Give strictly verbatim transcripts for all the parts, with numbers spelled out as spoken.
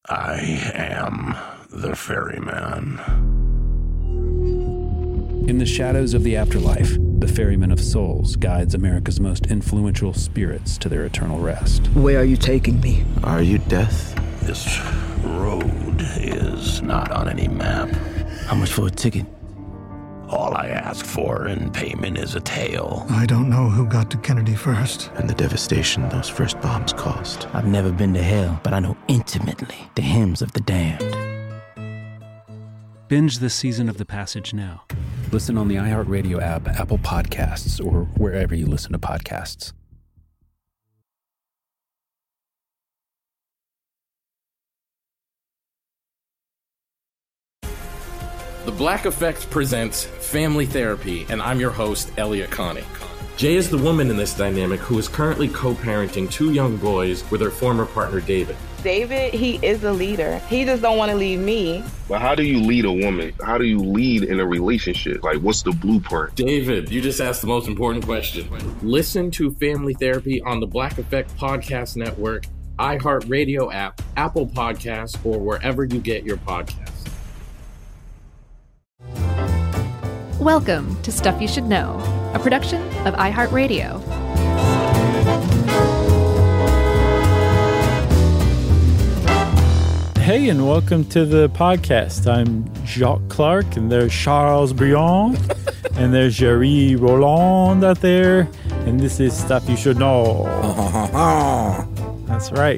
I am the ferryman. In the shadows of the afterlife, the Ferryman of Souls guides America's most influential spirits to their eternal rest. Where are you taking me? Are you death? This road is not on any map. How much for a ticket? All I ask for in payment is a tale. I don't know who got to Kennedy first. And the devastation those first bombs caused. I've never been to hell, but I know intimately the hymns of the damned. Binge this season of The Passage now. Listen on the iHeartRadio app, Apple Podcasts, or wherever you listen to podcasts. The Black Effect presents Family Therapy, and I'm your host, Elliot Connie. Jay is the woman in this dynamic who is currently co-parenting two young boys with her former partner, David. David, he is a leader. He just don't want to leave me. But how do you lead a woman? How do you lead in a relationship? Like, what's the blueprint? David, you just asked the most important question. Listen to Family Therapy on the Black Effect Podcast Network, iHeartRadio app, Apple Podcasts, or wherever you get your podcasts. Welcome to Stuff You Should Know, a production of iHeartRadio. Hey, and welcome to the podcast. I'm Jacques Clark, and there's Charles Briand, and there's Jerry Roland out there, and this is Stuff You Should Know. That's right.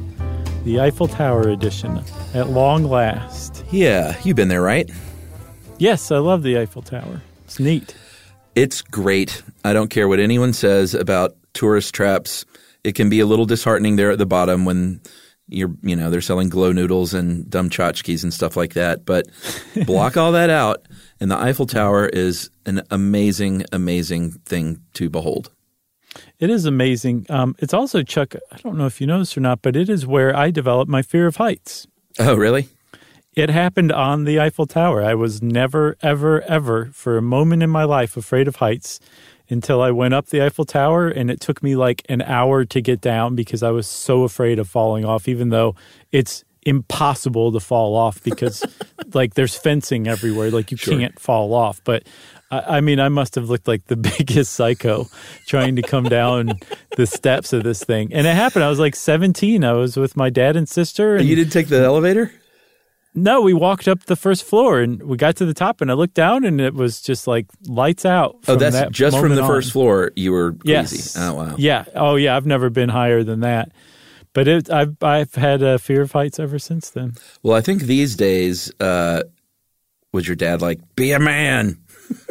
The Eiffel Tower edition, at long last. Yeah, you've been there, right? Yes, I love the Eiffel Tower. It's neat. It's great. I don't care what anyone says about tourist traps. It can be a little disheartening there at the bottom when you're, you know, they're selling glow noodles and dumb tchotchkes and stuff like that. But block all that out, and the Eiffel Tower is an amazing, amazing thing to behold. It is amazing. Um, it's also, Chuck, I don't know if you know this or not, but it is where I developed my fear of heights. Oh, really? It happened on the Eiffel Tower. I was never, ever, ever, for a moment in my life, afraid of heights until I went up the Eiffel Tower, and it took me like an hour to get down because I was so afraid of falling off, even though it's impossible to fall off because like there's fencing everywhere. Like you sure. can't fall off. But I, I mean, I must have looked like the biggest psycho trying to come down the steps of this thing. And it happened. I was like seventeen. I was with my dad and sister. And you didn't take the elevator? No, we walked up the first floor and we got to the top and I looked down and it was just like lights out. Oh, that's that just from the on. first floor you were crazy. Yes. Oh, wow. Yeah. Oh, yeah. I've never been higher than that. But it, I've, I've had a fear of heights ever since then. Well, I think these days, uh, was your dad like, be a man?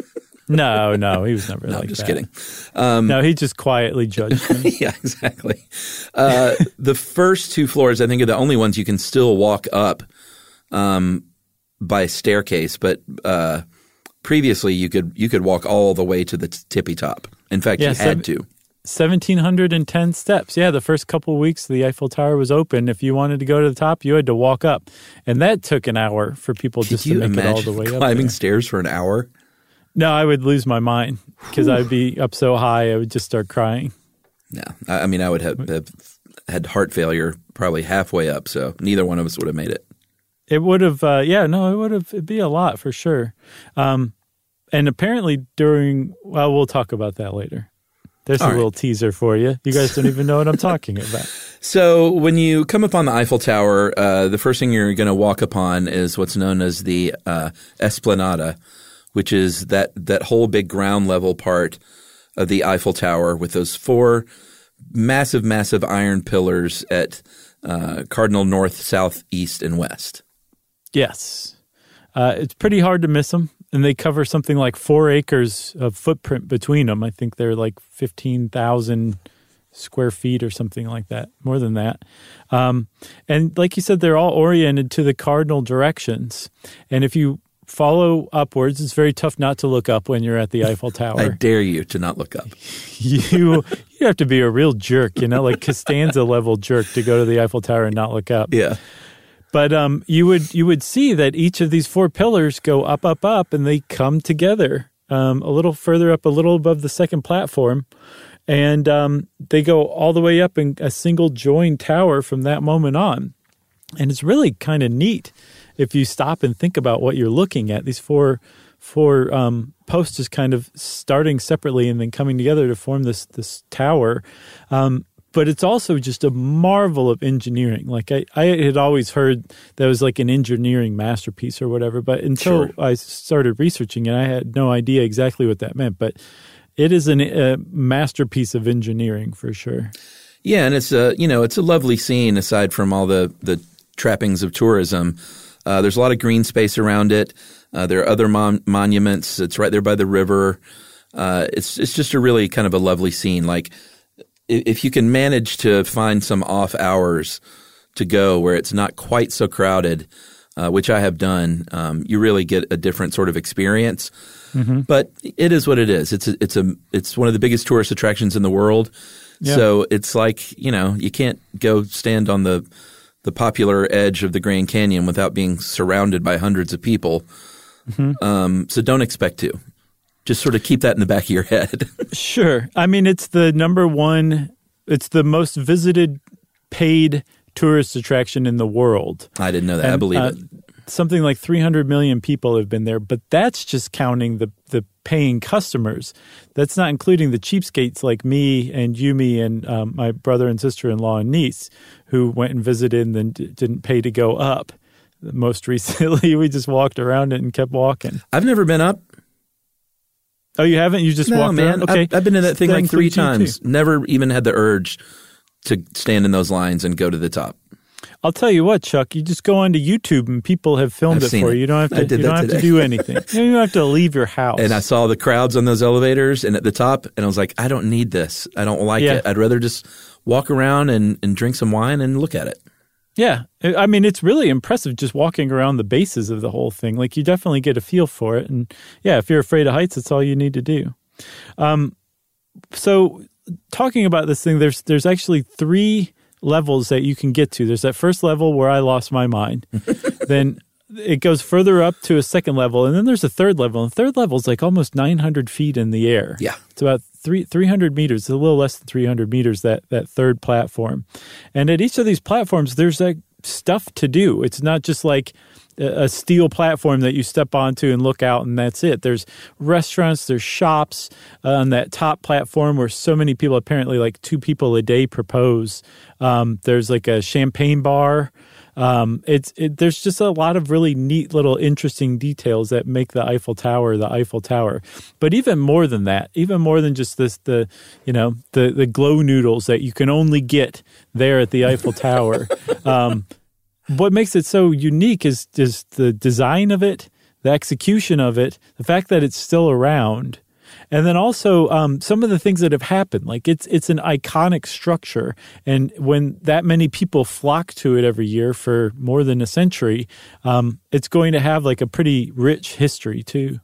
No, no, he was never no, like I'm just that. kidding. Um, no, he just quietly judged me. Yeah, exactly. Uh, the first two floors, I think, are the only ones you can still walk up um, by staircase. But uh, previously, you could you could walk all the way to the t- tippy top. In fact, yeah, you had seven, to. one thousand seven hundred ten steps. Yeah, the first couple of weeks the Eiffel Tower was open. If you wanted to go to the top, you had to walk up. And that took an hour for people Could just you to make it all the way climbing up. Climbing stairs for an hour? No, I would lose my mind because I'd be up so high I would just start crying. Yeah. I, I mean, I would have, have had heart failure probably halfway up, so neither one of us would have made it. It would have uh, – yeah, no, it would have – it'd be a lot for sure. Um, and apparently during – well, we'll talk about that later. There's All a right. little teaser for you. You guys don't even know what I'm talking about. So when you come upon the Eiffel Tower, uh, the first thing you're going to walk upon is what's known as the uh, Esplanade, which is that, that whole big ground level part of the Eiffel Tower with those four massive, massive iron pillars at uh, cardinal north, south, east, and west. Yes. Uh, it's pretty hard to miss them, and they cover something like four acres of footprint between them. I think they're like fifteen thousand square feet or something like that, more than that. Um, and like you said, they're all oriented to the cardinal directions. And if you follow upwards, it's very tough not to look up when you're at the Eiffel Tower. I dare you to not look up. you you have to be a real jerk, you know, like Costanza-level jerk to go to the Eiffel Tower and not look up. Yeah. But um, you would you would see that each of these four pillars go up, up, up, and they come together um, a little further up, a little above the second platform. And um, they go all the way up in a single joined tower from that moment on. And it's really kind of neat if you stop and think about what you're looking at. These four four um, posts is kind of starting separately and then coming together to form this this tower. Um, but it's also just a marvel of engineering. Like I, I had always heard that it was like an engineering masterpiece or whatever, but until Sure. I started researching it, I had no idea exactly what that meant. But it is an, a masterpiece of engineering for sure. Yeah, and it's a you know it's a lovely scene aside from all the the trappings of tourism. Uh, there's a lot of green space around it. Uh, there are other mon- monuments. It's right there by the river. Uh, it's it's just a really kind of a lovely scene. Like if, if you can manage to find some off hours to go where it's not quite so crowded, uh, which I have done, um, you really get a different sort of experience. Mm-hmm. But it is what it is. It's a, it's a it's one of the biggest tourist attractions in the world. Yeah. So it's like, you know, you can't go stand on the the popular edge of the Grand Canyon without being surrounded by hundreds of people. Mm-hmm. Um, so don't expect to. Just sort of keep that in the back of your head. Sure. I mean, it's the number one, it's the most visited paid tourist attraction in the world. I didn't know that. And, I believe uh, it. Something like three hundred million people have been there, but that's just counting the, the paying customers. That's not including the cheapskates like me and Yumi and um, my brother and sister-in-law and niece who went and visited and then d- didn't pay to go up. Most recently, we just walked around it and kept walking. I've never been up. Oh, you haven't? You just no, walked man. around? Okay. I've, I've been in that thing That like three includes you times. too. Never even had the urge to stand in those lines and go to the top. I'll tell you what, Chuck, you just go onto YouTube and people have filmed I've it seen for it. you. You don't have I to, did you don't that have to today. do anything. You don't have to leave your house. And I saw the crowds on those elevators and at the top, and I was like, I don't need this. I don't like Yeah. it. I'd rather just walk around and, and drink some wine and look at it. Yeah. I mean, it's really impressive just walking around the bases of the whole thing. Like, you definitely get a feel for it. And, yeah, if you're afraid of heights, that's all you need to do. Um, so talking about this thing, there's there's actually three levels that you can get to. There's that first level where I lost my mind. Then it goes further up to a second level, and then there's a third level. And the third level is like almost nine hundred feet in the air. Yeah. It's about three, 300 meters. It's a little less than three hundred meters, that, that third platform. And at each of these platforms, there's like stuff to do. It's not just like a steel platform that you step onto and look out and that's it. There's restaurants, there's shops uh, on that top platform where so many people, apparently like two people a day propose. Um, there's like a champagne bar. Um, it's it, there's just a lot of really neat little interesting details that make the Eiffel Tower the Eiffel Tower. But even more than that, even more than just this, the you know the the glow noodles that you can only get there at the Eiffel Tower. Um, what makes it so unique is just the design of it, the execution of it, the fact that it's still around. And then also um, some of the things that have happened. Like it's it's an iconic structure. And when that many people flock to it every year for more than a century, um, it's going to have like a pretty rich history too.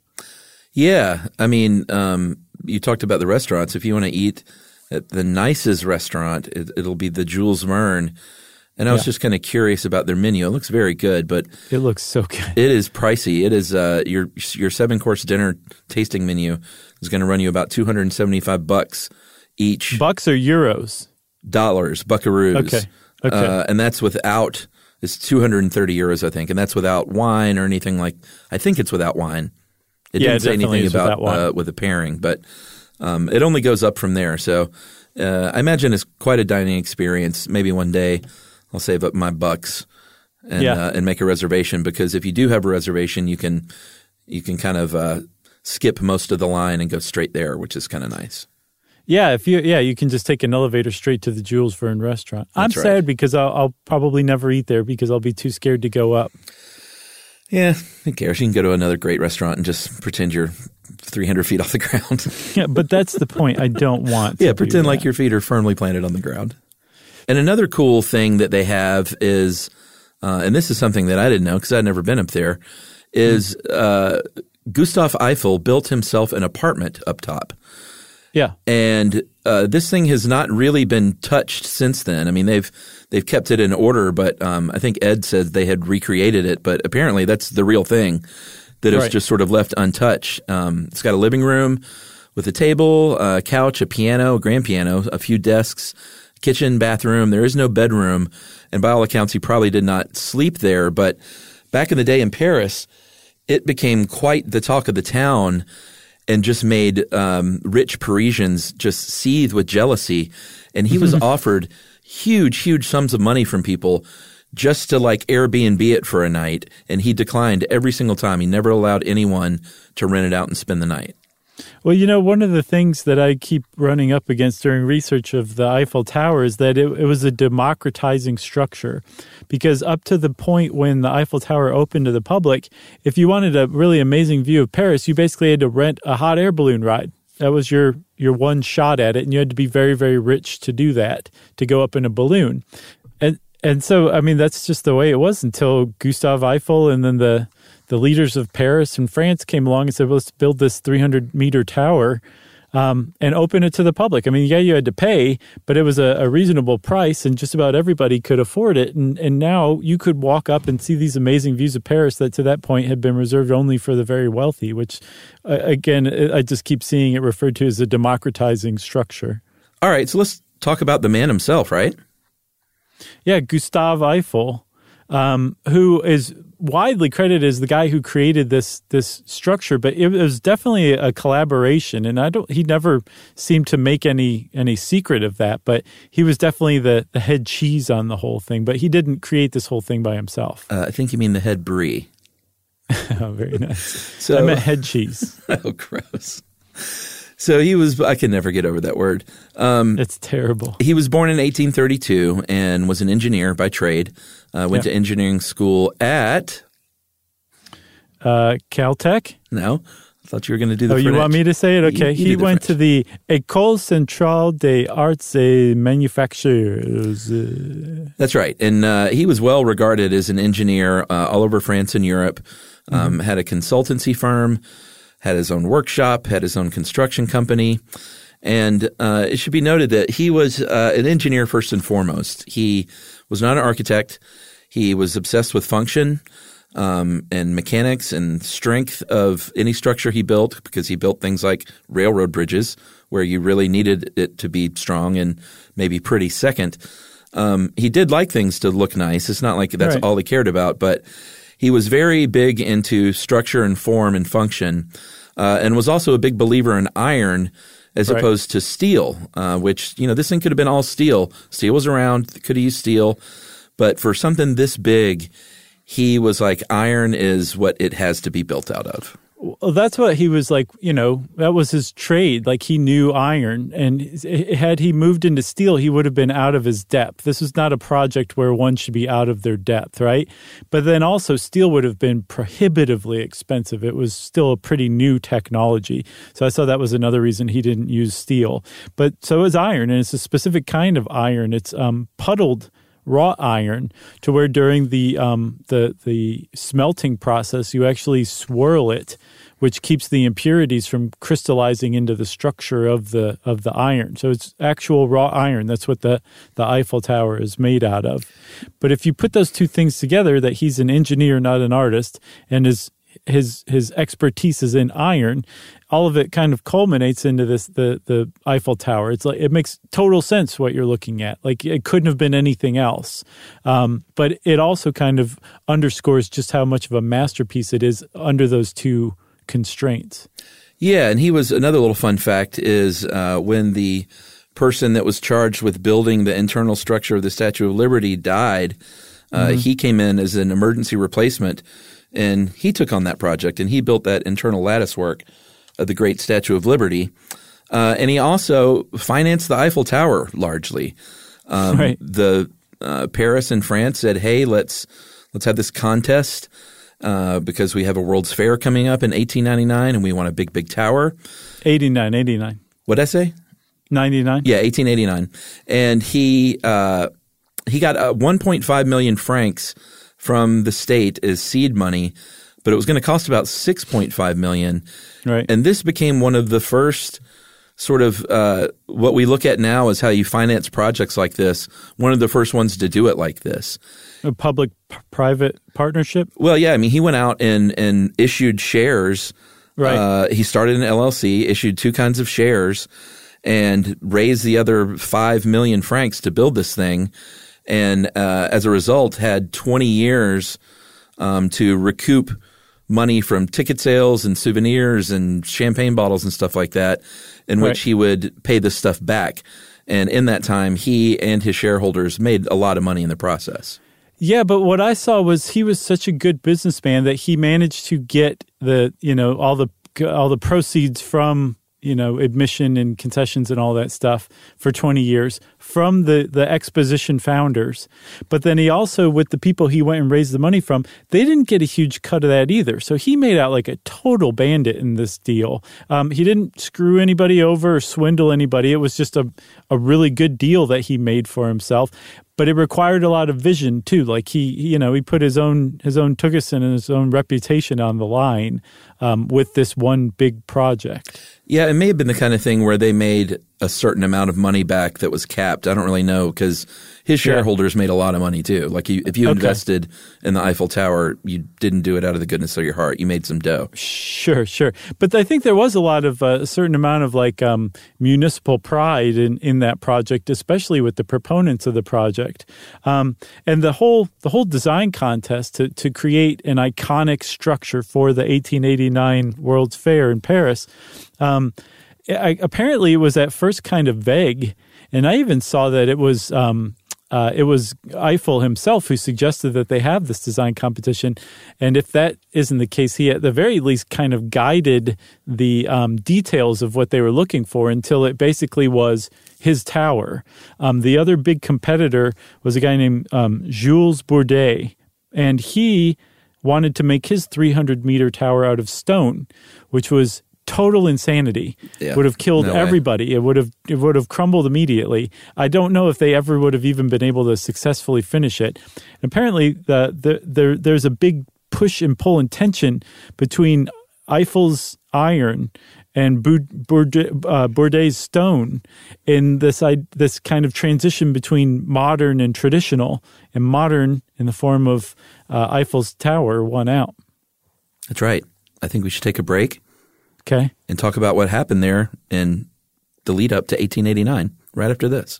Yeah. I mean, um, you talked about the restaurants. If you want to eat at the nicest restaurant, it, it'll be the Jules Verne. And I was Yeah. just kind of curious about their menu. It looks very good, but It looks so good. it is pricey. It is uh, your your seven course dinner tasting menu is going to run you about two hundred seventy-five bucks each. Bucks or euros? Dollars, buckaroos. Okay. Okay. Uh, and that's without it's two hundred thirty euros, I think, and that's without wine or anything like. I think it's without wine. It Yeah, didn't it say definitely anything is about without wine. uh, with a pairing, but um, it only goes up from there. So uh, I imagine it's quite a dining experience. Maybe one day I'll save up my bucks and Yeah. uh, and make a reservation, because if you do have a reservation, you can you can kind of uh, skip most of the line and go straight there, which is kind of nice. Yeah, if you yeah, you can just take an elevator straight to the Jules Verne restaurant. I'm That's right. sad because I'll, I'll probably never eat there because I'll be too scared to go up. Yeah, who cares? You can go to another great restaurant and just pretend you're three hundred feet off the ground. Yeah, but that's the point. I don't want. to Yeah, do pretend like that. your feet are firmly planted on the ground. And another cool thing that they have is, uh, and this is something that I didn't know because I'd never been up there, is uh, Gustav Eiffel built himself an apartment up top. Yeah. And uh, this thing has not really been touched since then. I mean, they've they've kept it in order, but um, I think Ed said they had recreated it. But apparently that's the real thing, that it was Right. just sort of left untouched. Um, it's got a living room with a table, a couch, a piano, a grand piano, a few desks, kitchen, bathroom. There is no bedroom. And by all accounts, he probably did not sleep there. But back in the day in Paris, it became quite the talk of the town and just made um, rich Parisians just seethe with jealousy. And he was offered huge, huge sums of money from people just to like Airbnb it for a night. And he declined every single time. He never allowed anyone to rent it out and spend the night. Well, you know, one of the things that I keep running up against during research of the Eiffel Tower is that it, it was a democratizing structure, because up to the point when the Eiffel Tower opened to the public, if you wanted a really amazing view of Paris, you basically had to rent a hot air balloon ride. That was your, your one shot at it, and you had to be very, very rich to do that, to go up in a balloon. And and so, I mean, that's just the way it was until Gustave Eiffel and then the the leaders of Paris and France came along and said, well, let's build this three hundred meter tower um, and open it to the public. I mean, yeah, you had to pay, but it was a, a reasonable price and just about everybody could afford it. And, and now you could walk up and see these amazing views of Paris that to that point had been reserved only for the very wealthy, which, uh, again, I just keep seeing it referred to as a democratizing structure. All right, so let's talk about the man himself, right? Yeah, Gustave Eiffel, um, who is widely credited as the guy who created this this structure, but it was definitely a collaboration, and I don't. He never seemed to make any any secret of that, but he was definitely the the head cheese on the whole thing. But he didn't create this whole thing by himself. Uh, I think you mean the head brie. Oh, very nice. So, I meant head cheese. Oh, gross. So he was – I can never get over that word. Um, it's terrible. He was born in eighteen thirty-two and was an engineer by trade. Uh, went yeah. to engineering school at – uh, Caltech? No. I thought you were going to do the Oh, French. You want me to say it? Okay. You, you he went French. to the École Centrale des Arts et Manufactures. That's right. And uh, he was well regarded as an engineer uh, all over France and Europe, um, mm-hmm. had a consultancy firm, had his own workshop, had his own construction company. And uh, it should be noted that he was uh, an engineer first and foremost. He was not an architect. He was obsessed with function um, and mechanics and strength of any structure he built, because he built things like railroad bridges where you really needed it to be strong and maybe pretty second. Um, he did like things to look nice. It's not like that's right. all he cared about, but he was very big into structure and form and function, uh, and was also a big believer in iron as right. opposed to steel, uh, which, you know, this thing could have been all steel. Steel was around, could have used steel. But for something this big, he was like, iron is what it has to be built out of. Well, that's what he was like, you know, that was his trade. Like, he knew iron, and had he moved into steel, he would have been out of his depth. This was not a project where one should be out of their depth, right? But then also steel would have been prohibitively expensive. It was still a pretty new technology. So I saw that was another reason he didn't use steel. But so is iron, and it's a specific kind of iron. It's um, puddled wrought iron, to where during the um, the the smelting process, you actually swirl it, which keeps the impurities from crystallizing into the structure of the of the iron. So it's actual raw iron. That's what the, the Eiffel Tower is made out of. But if you put those two things together, that he's an engineer, not an artist, and his his his expertise is in iron, all of it kind of culminates into this the the Eiffel Tower. It's like, it makes total sense what you're looking at. Like, it couldn't have been anything else. Um, but it also kind of underscores just how much of a masterpiece it is under those two constraints. Yeah, and he was – another little fun fact is uh, when the person that was charged with building the internal structure of the Statue of Liberty died, uh, mm-hmm. he came in as an emergency replacement, and he took on that project, and he built that internal lattice work of the great Statue of Liberty. Uh, and he also financed the Eiffel Tower largely. Um, right. The uh, Paris and France said, hey, let's let's have this contest uh, because we have a World's Fair coming up in eighteen ninety-nine, and we want a big, big tower. eighty-nine, eighty-nine. What'd I say? ninety-nine. Yeah, eighteen eighty-nine. And he uh, he got uh, one point five million francs from the state as seed money, but it was going to cost about six point five million dollars. Right. And this became one of the first sort of uh, what we look at now as how you finance projects like this, one of the first ones to do it like this. A public-private partnership? Well, yeah. I mean, he went out and, and issued shares. Right. Uh, he started an L L C, issued two kinds of shares, and raised the other five million francs to build this thing. And uh, as a result, had twenty years um, to recoup money from ticket sales and souvenirs and champagne bottles and stuff like that, in Right. which he would pay this stuff back. And in that time, he and his shareholders made a lot of money in the process. Yeah, but what I saw was he was such a good businessman that he managed to get the, you know, all the all the proceeds from, you know, admission and concessions and all that stuff for twenty years from the, the exposition founders. But then he also, with the people he went and raised the money from, they didn't get a huge cut of that either. So he made out like a total bandit in this deal. Um, he didn't screw anybody over or swindle anybody. It was just a, a really good deal that he made for himself. But it required a lot of vision too. Like he, you know, he put his own his own Tugeson and his own reputation on the line um, with this one big project. Yeah, it may have been the kind of thing where they made a certain amount of money back that was capped. I don't really know because his shareholders yeah. made a lot of money too. Like you, if you okay. invested in the Eiffel Tower, you didn't do it out of the goodness of your heart. You made some dough. Sure, sure. But I think there was a lot of uh, a certain amount of like um, municipal pride in, in that project, especially with the proponents of the project. Um, and the whole the whole design contest to to create an iconic structure for the eighteen eighty-nine World's Fair in Paris. Um, I, apparently, it was at first kind of vague, and I even saw that it was um, uh, it was Eiffel himself who suggested that they have this design competition. And if that isn't the case, he at the very least kind of guided the um, details of what they were looking for until it basically was his tower. Um, the other big competitor was a guy named um, Jules Bourdet, and he wanted to make his three hundred meter tower out of stone, which was total insanity. Yeah, would have killed no everybody. way. It would have it would have crumbled immediately. I don't know if they ever would have even been able to successfully finish it. And apparently, the, the, there there's a big push and pull and tension between Eiffel's iron and Bourdet, uh, Bourdet's stone in this I, this kind of transition between modern and traditional, and modern in the form of uh, Eiffel's tower won out. That's right. I think we should take a break. Okay. And talk about what happened there in the lead up to eighteen eighty-nine right after this.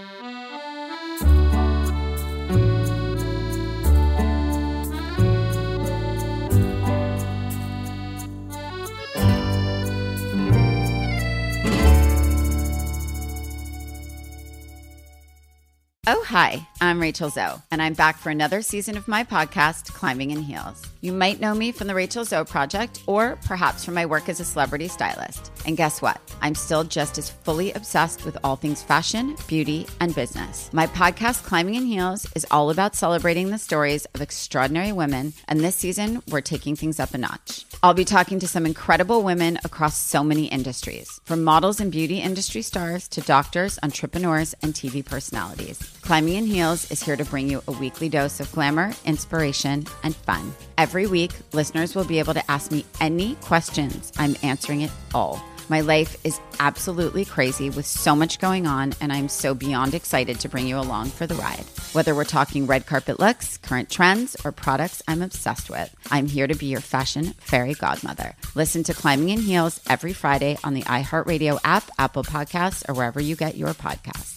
Oh, hi, I'm Rachel Zoe, and I'm back for another season of my podcast, Climbing in Heels. You might know me from the Rachel Zoe Project, or perhaps from my work as a celebrity stylist. And guess what? I'm still just as fully obsessed with all things fashion, beauty, and business. My podcast, Climbing in Heels, is all about celebrating the stories of extraordinary women, and this season, we're taking things up a notch. I'll be talking to some incredible women across so many industries, from models and beauty industry stars to doctors, entrepreneurs, and T V personalities. Climbing in Heels is here to bring you a weekly dose of glamour, inspiration, and fun. Every week, listeners will be able to ask me any questions. I'm answering it all. My life is absolutely crazy with so much going on, and I'm so beyond excited to bring you along for the ride. Whether we're talking red carpet looks, current trends, or products I'm obsessed with, I'm here to be your fashion fairy godmother. Listen to Climbing in Heels every Friday on the iHeartRadio app, Apple Podcasts, or wherever you get your podcasts.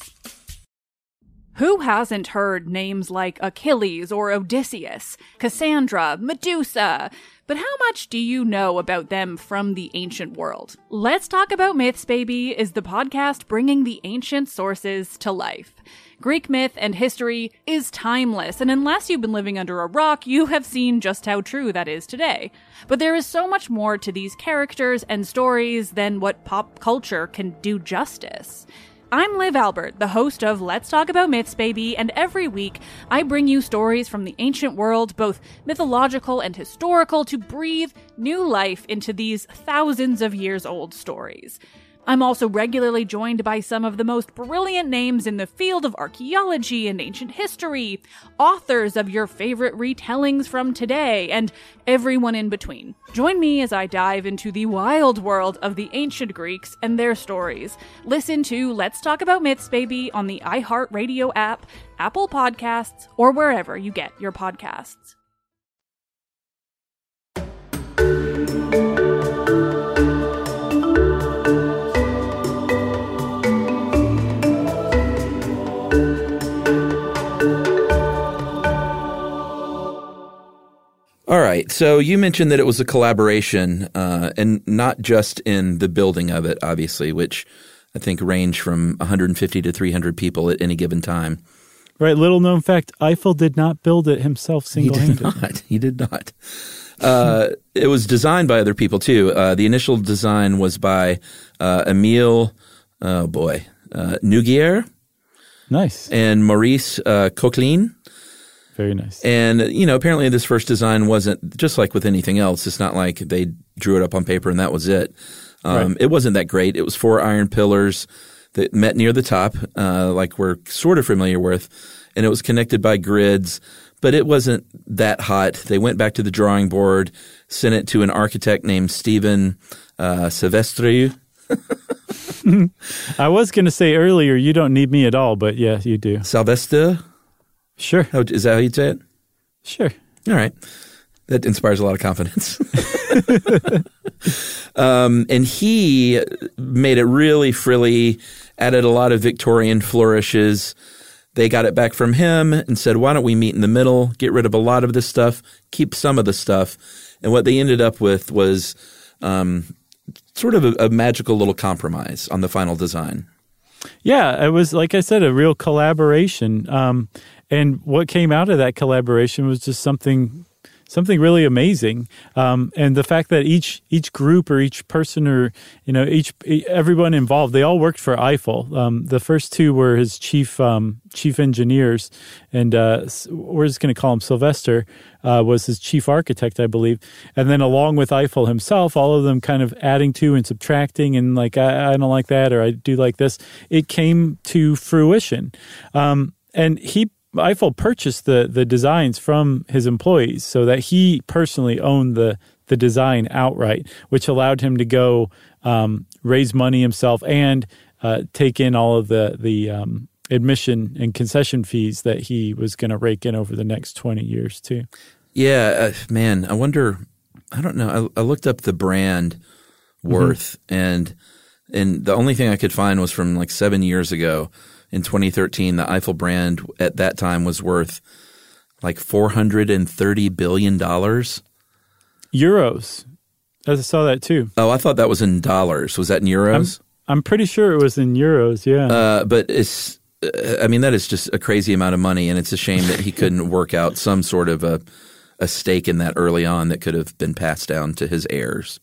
Who hasn't heard names like Achilles or Odysseus, Cassandra, Medusa? But how much do you know about them from the ancient world? Let's Talk About Myths, Baby is the podcast bringing the ancient sources to life. Greek myth and history is timeless, and unless you've been living under a rock, you have seen just how true that is today. But there is so much more to these characters and stories than what pop culture can do justice. I'm Liv Albert, the host of Let's Talk About Myths, Baby, and every week I bring you stories from the ancient world, both mythological and historical, to breathe new life into these thousands of years old stories. I'm also regularly joined by some of the most brilliant names in the field of archaeology and ancient history, authors of your favorite retellings from today, and everyone in between. Join me as I dive into the wild world of the ancient Greeks and their stories. Listen to Let's Talk About Myths, Baby on the iHeartRadio app, Apple Podcasts, or wherever you get your podcasts. All right. So you mentioned that it was a collaboration, uh, and not just in the building of it, obviously, which I think range from one hundred fifty to three hundred people at any given time. Right. Little known fact, Eiffel did not build it himself single-handed. He did not. He did not. Uh, it was designed by other people, too. Uh, the initial design was by uh, Emile, oh boy, uh, Nougieré. Nice. And Maurice uh, Coquelin. Very nice. And, you know, apparently this first design wasn't, just like with anything else, it's not like they drew it up on paper and that was it. Um, right. It wasn't that great. It was four iron pillars that met near the top, uh, like we're sort of familiar with, and it was connected by grids, but it wasn't that hot. They went back to the drawing board, sent it to an architect named Stephen uh, Silvestre. I was going to say earlier, you don't need me at all, but yeah, you do. Sylvester? Sure. How, is that how you say it? Sure. All right. That inspires a lot of confidence. um, and he made it really frilly, added a lot of Victorian flourishes. They got it back from him and said, why don't we meet in the middle, get rid of a lot of this stuff, keep some of the stuff. And what they ended up with was um, sort of a, a magical little compromise on the final design. Yeah, it was, like I said, a real collaboration. Um, and what came out of that collaboration was just something something really amazing. Um, and the fact that each each group or each person or, you know, each everyone involved, they all worked for Eiffel. Um, the first two were his chief um, chief engineers, and uh, we're just going to call him Sylvester, uh, was his chief architect, I believe. And then along with Eiffel himself, all of them kind of adding to and subtracting and like, I, I don't like that or I do like this. It came to fruition. Um, and he Eiffel purchased the the designs from his employees so that he personally owned the the design outright, which allowed him to go um, raise money himself and uh, take in all of the the um, admission and concession fees that he was going to rake in over the next twenty years too. Yeah, uh, man, I wonder. I don't know. I, I looked up the brand worth, mm-hmm. and and the only thing I could find was from like seven years ago. In twenty thirteen, the Eiffel brand at that time was worth like four hundred thirty billion dollars. Euros. I saw that too. Oh, I thought that was in dollars. Was that in euros? I'm, I'm pretty sure it was in euros, yeah. Uh, but it's, uh, I mean, that is just a crazy amount of money, and it's a shame that he couldn't work out some sort of a, a stake in that early on that could have been passed down to his heirs.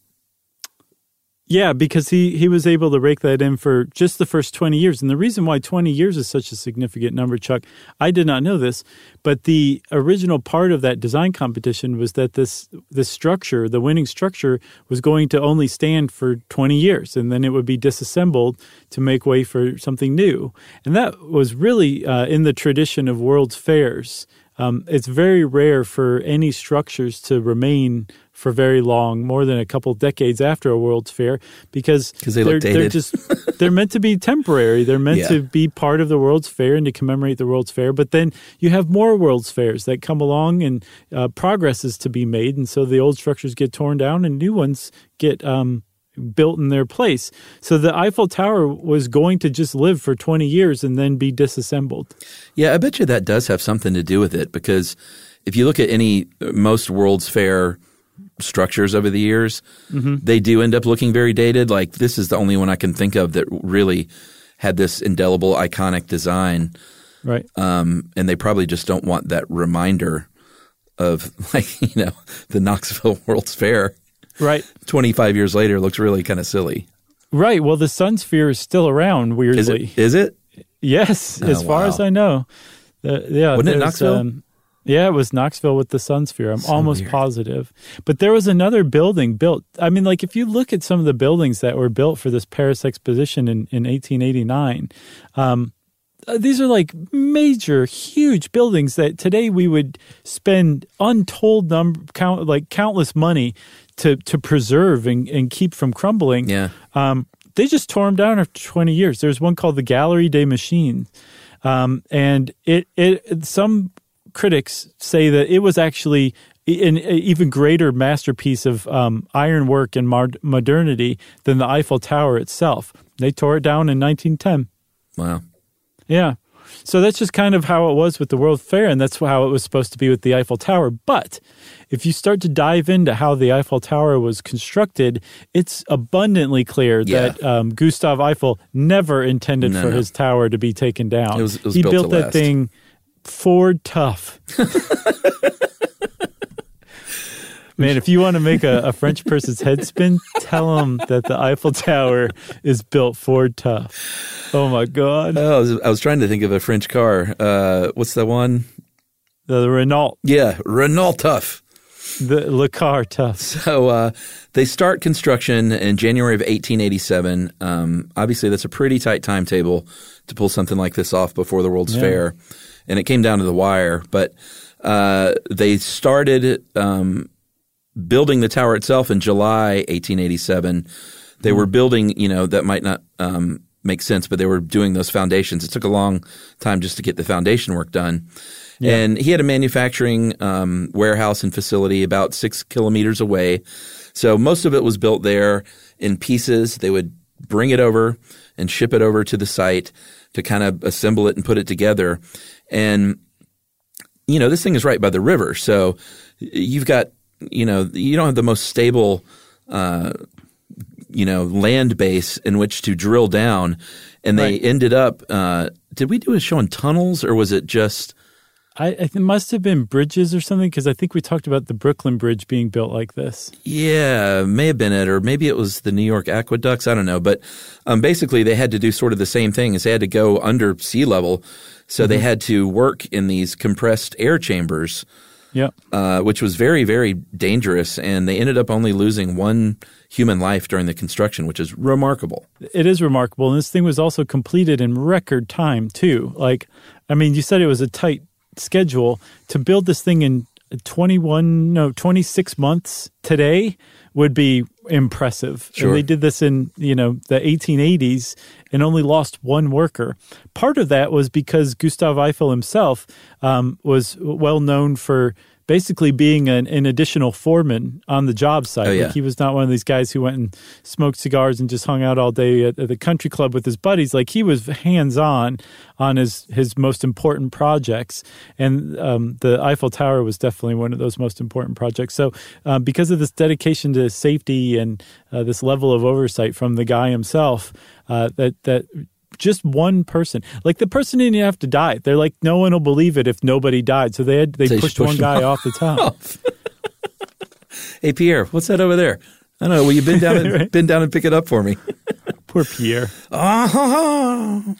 Yeah, because he, he was able to rake that in for just the first twenty years. And the reason why twenty years is such a significant number, Chuck, I did not know this, but the original part of that design competition was that this this structure, the winning structure, was going to only stand for twenty years, and then it would be disassembled to make way for something new. And that was really uh, in the tradition of World's Fairs. Um, it's very rare for any structures to remain for very long, more than a couple decades after a World's Fair, because they they're, look dated. they're just they're meant to be temporary. They're meant yeah. to be part of the World's Fair and to commemorate the World's Fair. But then you have more World's Fairs that come along, and uh, progress is to be made, and so the old structures get torn down and new ones get um, built in their place. So the Eiffel Tower was going to just live for twenty years and then be disassembled. Yeah, I bet you that does have something to do with it, because if you look at any most World's Fair structures over the years, mm-hmm. they do end up looking very dated. Like this is the only one I can think of that really had this indelible, iconic design. Right. Um, and they probably just don't want that reminder of, like, you know, the Knoxville World's Fair. Right. twenty-five years later looks really kind of silly. Right. Well, the Sun Sphere is still around, weirdly. Is it? Is it? Yes, oh, as far wow. as I know. Uh, yeah, Wasn't it Knoxville? Um, Yeah, it was Knoxville with the Sun Sphere. I'm so almost weird. positive. But there was another building built. I mean, like if you look at some of the buildings that were built for this Paris Exposition in, in eighteen eighty-nine, um, these are like major, huge buildings that today we would spend untold number, count, like countless money to to preserve and, and keep from crumbling. Yeah. Um, they just tore them down after twenty years. There's one called the Galerie des Machines. Um, and it, it, some critics say that it was actually an even greater masterpiece of um, ironwork and mod- modernity than the Eiffel Tower itself. They tore it down in nineteen ten. Wow. Yeah. So that's just kind of how it was with the World Fair, and that's how it was supposed to be with the Eiffel Tower. But if you start to dive into how the Eiffel Tower was constructed, it's abundantly clear Yeah. that um, Gustav Eiffel never intended No, for no. his tower to be taken down. It was- it was he built built to that last. thing Ford tough. Man, if you want to make a, a French person's head spin, tell them that the Eiffel Tower is built Ford tough. Oh, my God. Oh, I was, I was trying to think of a French car. Uh, what's the one? The Renault. Yeah, Renault Tough. The Le Car tough. So uh, they start construction in January of eighteen eighty-seven. Um, obviously, that's a pretty tight timetable to pull something like this off before the World's Yeah. Fair. And it came down to the wire. But uh, they started um, building the tower itself in July eighteen eighty-seven. They Mm-hmm. were building, you know, that might not um, make sense, but they were doing those foundations. It took a long time just to get the foundation work done. Yeah. And he had a manufacturing um, warehouse and facility about six kilometers away. So most of it was built there in pieces. They would bring it over and ship it over to the site to kind of assemble it and put it together. And, you know, this thing is right by the river. So you've got, you know, you don't have the most stable, uh, you know, land base in which to drill down. And they Right. ended up uh, – did we do a show on tunnels or was it just – I, I think it must have been bridges or something, because I think we talked about the Brooklyn Bridge being built like this. Yeah, may have been it, or maybe it was the New York aqueducts. I don't know. But um, basically they had to do sort of the same thing as they had to go under sea level. So they had to work in these compressed air chambers, Yep. uh, which was very, very dangerous. And they ended up only losing one human life during the construction, which is remarkable. It is remarkable. And this thing was also completed in record time, too. Like, I mean, you said it was a tight schedule. To build this thing in twenty-one, no, twenty-six months today would be impressive. Sure. And they did this in, you know, the eighteen eighties and only lost one worker. Part of that was because Gustav Eiffel himself um, was well known for basically being an, an additional foreman on the job site. Oh, yeah. Like, he was not one of these guys who went and smoked cigars and just hung out all day at, at the country club with his buddies. Like, he was hands-on on his, his most important projects. And um, the Eiffel Tower was definitely one of those most important projects. So uh, because of this dedication to safety and uh, this level of oversight from the guy himself, uh, that that just one person, like the person didn't even have to die. They're like, no one will believe it if nobody died. So they had, they So pushed push one him guy off the top. Hey, Pierre, what's that over there? I don't know. Will you bend down and Right. bend down and pick it up for me? Poor Pierre. Ah.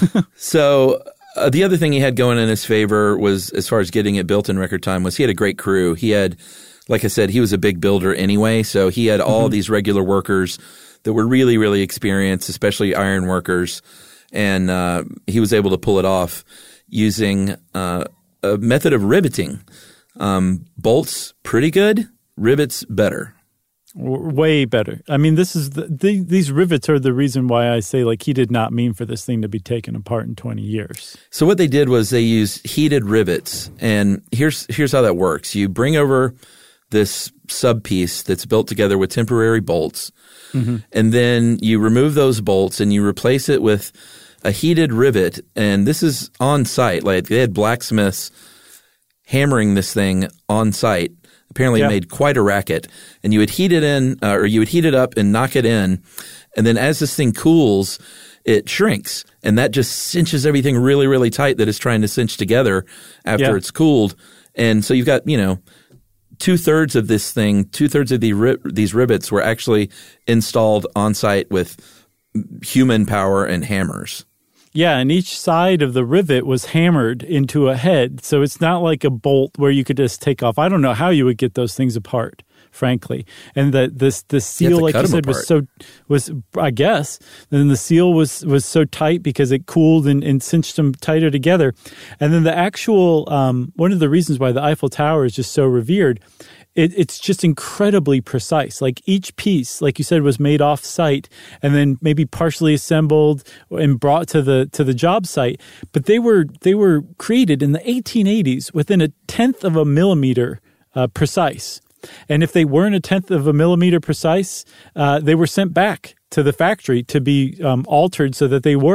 So uh, the other thing he had going in his favor was, as far as getting it built in record time, was he had a great crew. He had, like I said, he was a big builder anyway. So he had all Mm-hmm. these regular workers that were really, really experienced, especially iron workers. And uh, he was able to pull it off using uh, a method of riveting. Um, bolts, pretty good. Rivets, better. W- Way better. I mean, this is the, the, these rivets are the reason why I say, like, he did not mean for this thing to be taken apart in twenty years. So what they did was they used heated rivets, and here's here's how that works. You bring over this sub piece that's built together with temporary bolts, Mm-hmm. and then you remove those bolts and you replace it with a heated rivet. And this is on site. Like, they had blacksmiths hammering this thing on site. Apparently, Yeah. it made quite a racket. And you would heat it in, uh, or you would heat it up and knock it in. And then as this thing cools, it shrinks. And that just cinches everything really, really tight that it's trying to cinch together after Yeah. it's cooled. And so you've got, you know, two-thirds of this thing, two-thirds of the ri- these rivets were actually installed on site with human power and hammers. Yeah, and each side of the rivet was hammered into a head. So it's not like a bolt where you could just take off. I don't know how you would get those things apart, frankly. And the this the seal, to like cut you 'em said, was apart. so was I guess. Then the seal was was so tight because it cooled and, and cinched them tighter together. And then the actual um, one of the reasons why the Eiffel Tower is just so revered. It, it's just incredibly precise. Like, each piece, like you said, was made off site and then maybe partially assembled and brought to the to the job site. But they were they were created in the eighteen eighties within a tenth of a millimeter uh, precise. And if they weren't a tenth of a millimeter precise, uh, they were sent back to the factory to be um, altered so that they were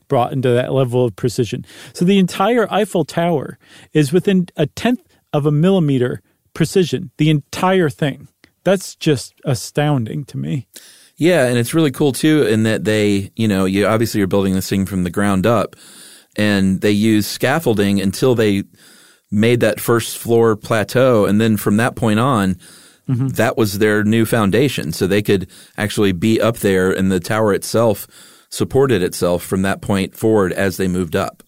brought into that level of precision. So the entire Eiffel Tower is within a tenth of a millimeter precision, the entire thing. That's just astounding to me. Yeah, and it's really cool too in that they, you know, you obviously are building this thing from the ground up, and they use scaffolding until they made that first floor plateau, and then from that point on, mm-hmm. that was their new foundation. So they could actually be up there, and the tower itself supported itself from that point forward as they moved up.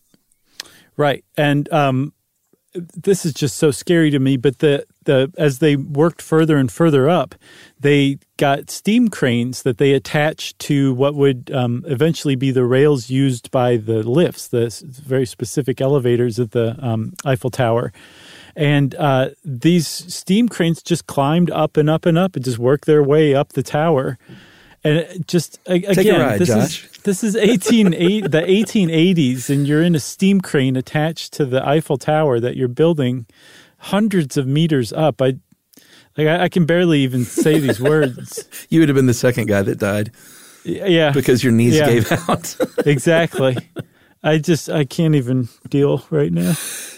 Right, and um, this is just so scary to me, but the the as they worked further and further up, they got steam cranes that they attached to what would um, eventually be the rails used by the lifts, the very specific elevators at the um, Eiffel Tower. And uh, these steam cranes just climbed up and up and up and just worked their way up the tower. And it just again, Take a ride, this Josh. is this is eighteen eighty, the eighteen eighties, and you're in a steam crane attached to the Eiffel Tower that you're building hundreds of meters up. I like I, I can barely even say these words. You would have been the second guy that died. Yeah, because your knees yeah. gave out. Exactly. I just I can't even deal right now.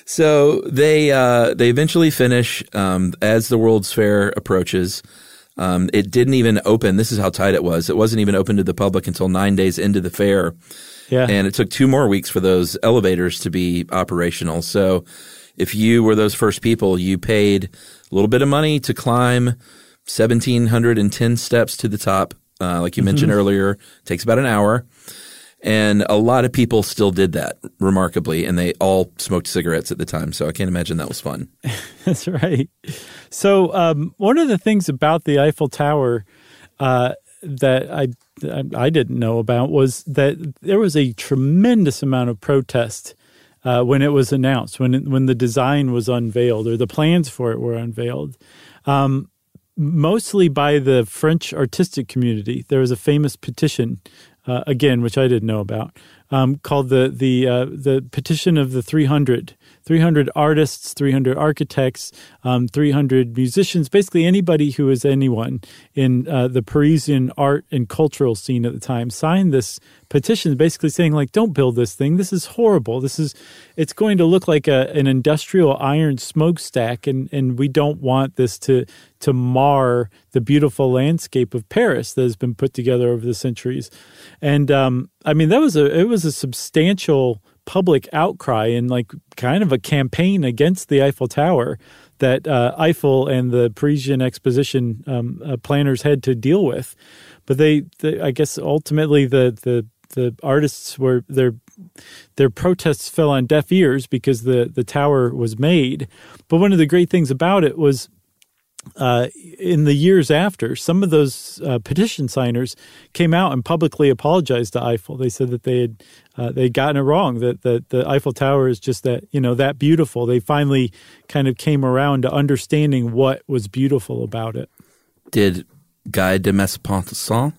So they uh, they eventually finish um, as the World's Fair approaches. Um, it didn't even open. This is how tight it was. It wasn't even open to the public until nine days into the fair. Yeah. And it took two more weeks for those elevators to be operational. So if you were those first people, you paid a little bit of money to climb one thousand seven hundred ten steps to the top. Uh, like you mentioned mm-hmm. earlier, it takes about an hour. And a lot of people still did that, remarkably, and they all smoked cigarettes at the time. So I can't imagine that was fun. That's right. So um, one of the things about the Eiffel Tower uh, that I, I didn't know about was that there was a tremendous amount of protest uh, when it was announced, when it, when the design was unveiled or the plans for it were unveiled. Um, mostly by the French artistic community. There was a famous petition Uh, again, which I didn't know about, um, called the the uh, the Petition of the three hundred. three hundred artists, three hundred architects, um, three hundred musicians, basically anybody who is anyone in uh, the Parisian art and cultural scene at the time signed this petition basically saying, like, don't build this thing. This is horrible. This is, it's going to look like a, an industrial iron smokestack, and, and we don't want this to to mar the beautiful landscape of Paris that has been put together over the centuries. And um, I mean, that was a it was a substantial public outcry and like kind of a campaign against the Eiffel Tower that uh, Eiffel and the Parisian Exposition um, uh, planners had to deal with. But they, they I guess, ultimately the the the artists were their their protests fell on deaf ears because the the tower was made. But one of the great things about it was, Uh, in the years after, some of those uh, petition signers came out and publicly apologized to Eiffel. They said that they had uh, they'd gotten it wrong, that, that the Eiffel Tower is just that, you know, that beautiful. They finally kind of came around to understanding what was beautiful about it. Did Guy de Maupassant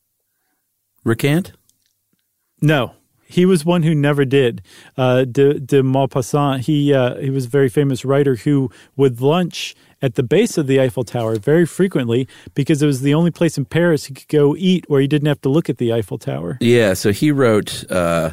recant? No. He was one who never did. Uh, de, de Maupassant, he, uh, he was a very famous writer who would lunch at the base of the Eiffel Tower very frequently because it was the only place in Paris he could go eat where he didn't have to look at the Eiffel Tower. Yeah, so he wrote, uh,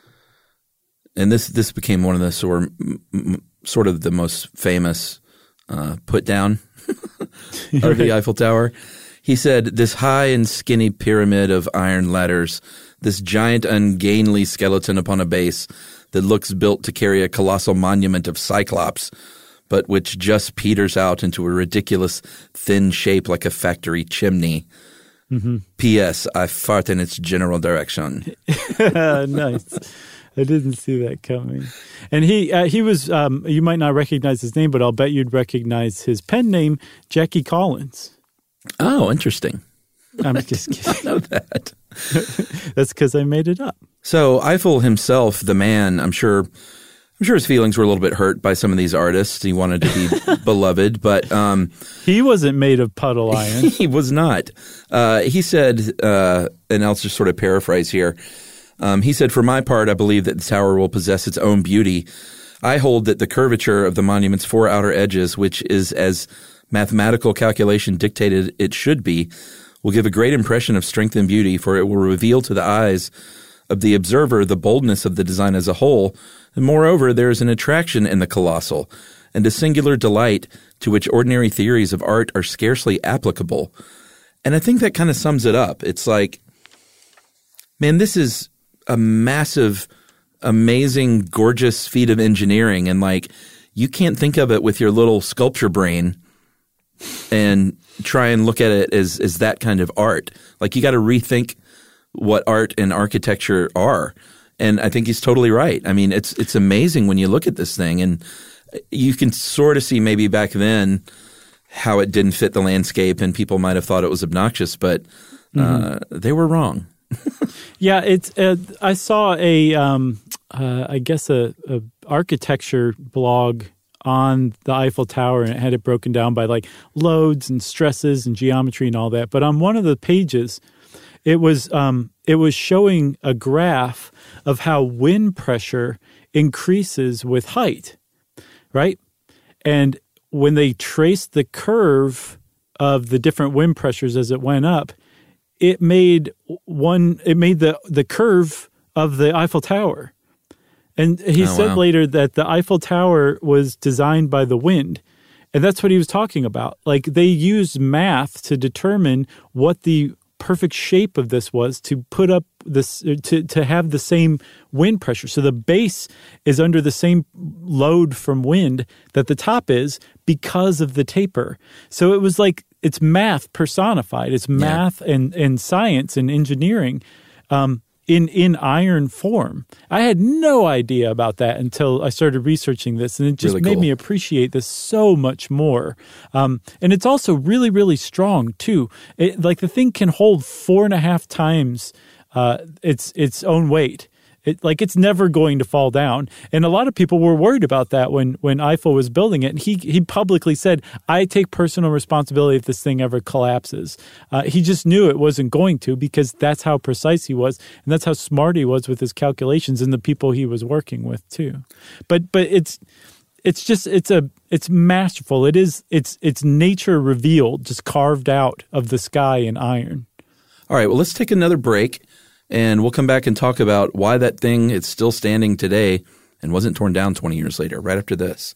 and this this became one of the sort, sort of the most famous uh, put down of the Eiffel Tower. He said, "This high and skinny pyramid of iron ladders, this giant ungainly skeleton upon a base that looks built to carry a colossal monument of Cyclops, but which just peters out into a ridiculous thin shape like a factory chimney. Mm-hmm. P S. I fart in its general direction." Nice. I didn't see that coming. And he uh, he was, um, you might not recognize his name, but I'll bet you'd recognize his pen name, Jackie Collins. Oh, interesting. I'm just kidding. I know that. That's because I made it up. So Eiffel himself, the man, I'm sure I'm sure his feelings were a little bit hurt by some of these artists. He wanted to be beloved, but um, he wasn't made of puddle iron. He was not. Uh, he said, uh, and I'll just sort of paraphrase here. Um, he said, "For my part, I believe that the tower will possess its own beauty. I hold that the curvature of the monument's four outer edges, which is as mathematical calculation dictated it should be, will give a great impression of strength and beauty, for it will reveal to the eyes of the observer the boldness of the design as a whole, and moreover, there is an attraction in the colossal, and a singular delight to which ordinary theories of art are scarcely applicable. And I think that kind of sums it up. It's like, man, this is a massive, amazing, gorgeous feat of engineering, and like you can't think of it with your little sculpture brain and try and look at it as as that kind of art. Like you got to rethink what art and architecture are. And I think he's totally right. I mean, it's it's amazing when you look at this thing, and you can sort of see maybe back then how it didn't fit the landscape, and people might have thought it was obnoxious, but uh, mm-hmm. they were wrong. Yeah, it's. Uh, I saw a, um, uh, I guess a, a architecture blog on the Eiffel Tower, and it had it broken down by like loads and stresses and geometry and all that. But on one of the pages, it was um, it was showing a graph of how wind pressure increases with height, right? And when they traced the curve of the different wind pressures as it went up, it made one. It made the the curve of the Eiffel Tower. And he oh, said wow. later that the Eiffel Tower was designed by the wind. And that's what he was talking about. Like they used math to determine what the perfect shape of this was to put up this, to, to have the same wind pressure. So the base is under the same load from wind that the top is because of the taper. So it was like, it's math personified. It's math yeah. and, and science and engineering. Um, in in iron form. I had no idea about that until I started researching this, and it just really made cool. me appreciate this so much more. Um, and it's also really, really strong, too. It, like, the thing can hold four and a half times uh, its its own weight. It, like, it's never going to fall down. And a lot of people were worried about that when, when Eiffel was building it. And he he publicly said, I take personal responsibility if this thing ever collapses. Uh, he just knew it wasn't going to, because that's how precise he was. And that's how smart he was with his calculations and the people he was working with, too. But but it's it's just it's a it's masterful. It is it's it's nature revealed, just carved out of the sky in iron. All right, well, let's take another break. And we'll come back and talk about why that thing is still standing today and wasn't torn down twenty years later, right after this.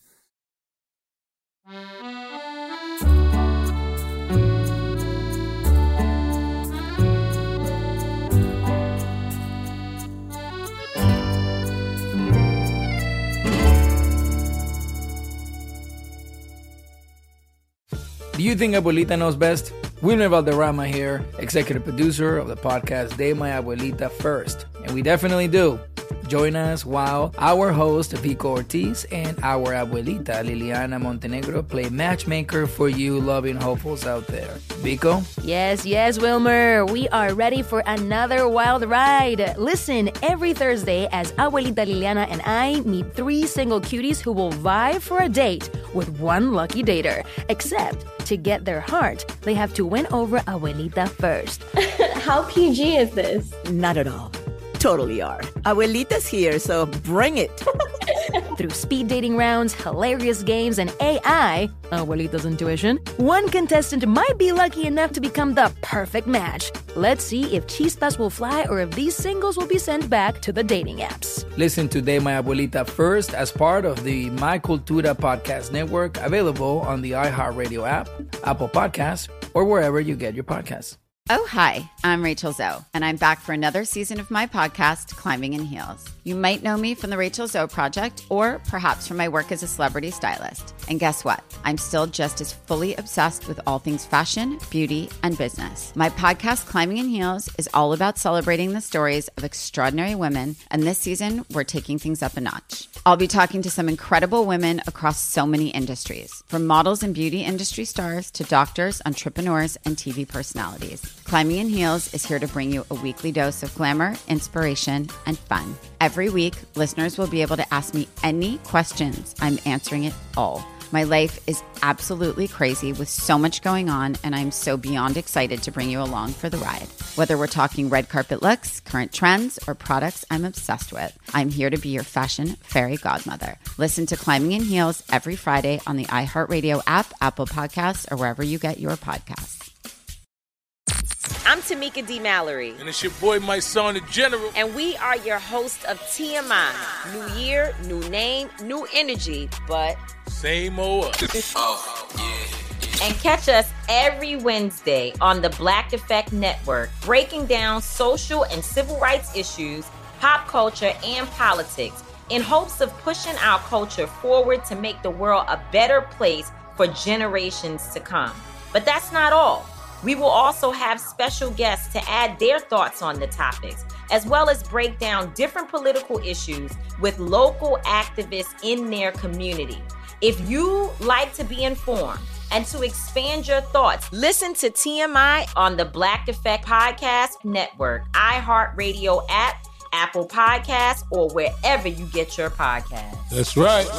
Do you think Abuelita knows best? Wilmer Valderrama here, executive producer of the podcast De My Abuelita First, and we definitely do. Join us while our host Vico Ortiz and our abuelita Liliana Montenegro play matchmaker for you loving hopefuls out there. Vico? Yes, yes, Wilmer. We are ready for another wild ride. Listen every Thursday as Abuelita Liliana and I meet three single cuties who will vie for a date with one lucky dater. Except to get their heart, they have to win over Abuelita first. How P G is this? Not at all. Totally are. Abuelita's here, so bring it. Through speed dating rounds, hilarious games, and A I, Abuelita's intuition, one contestant might be lucky enough to become the perfect match. Let's see if Chispas will fly or if these singles will be sent back to the dating apps. Listen to De My Abuelita First as part of the My Cultura podcast network, available on the iHeartRadio app, Apple Podcasts, or wherever you get your podcasts. Oh, hi, I'm Rachel Zoe, and I'm back for another season of my podcast, Climbing in Heels. You might know me from the Rachel Zoe Project, or perhaps from my work as a celebrity stylist. And guess what? I'm still just as fully obsessed with all things fashion, beauty, and business. My podcast, Climbing in Heels, is all about celebrating the stories of extraordinary women, and this season, we're taking things up a notch. I'll be talking to some incredible women across so many industries, from models and beauty industry stars to doctors, entrepreneurs, and T V personalities. Climbing in Heels is here to bring you a weekly dose of glamour, inspiration, and fun. Every week, listeners will be able to ask me any questions. I'm answering it all. My life is absolutely crazy with so much going on, and I'm so beyond excited to bring you along for the ride. Whether we're talking red carpet looks, current trends, or products I'm obsessed with, I'm here to be your fashion fairy godmother. Listen to Climbing in Heels every Friday on the iHeartRadio app, Apple Podcasts, or wherever you get your podcasts. I'm Tamika D. Mallory. And it's your boy, my son, the General. And we are your hosts of T M I. New year, new name, new energy, but same old us. Oh, yeah. And catch us every Wednesday on the Black Effect Network, breaking down social and civil rights issues, pop culture, and politics in hopes of pushing our culture forward to make the world a better place for generations to come. But that's not all. We will also have special guests to add their thoughts on the topics, as well as break down different political issues with local activists in their community. If you like to be informed and to expand your thoughts, listen to T M I on the Black Effect Podcast Network, iHeartRadio app, Apple Podcasts, or wherever you get your podcasts. That's right.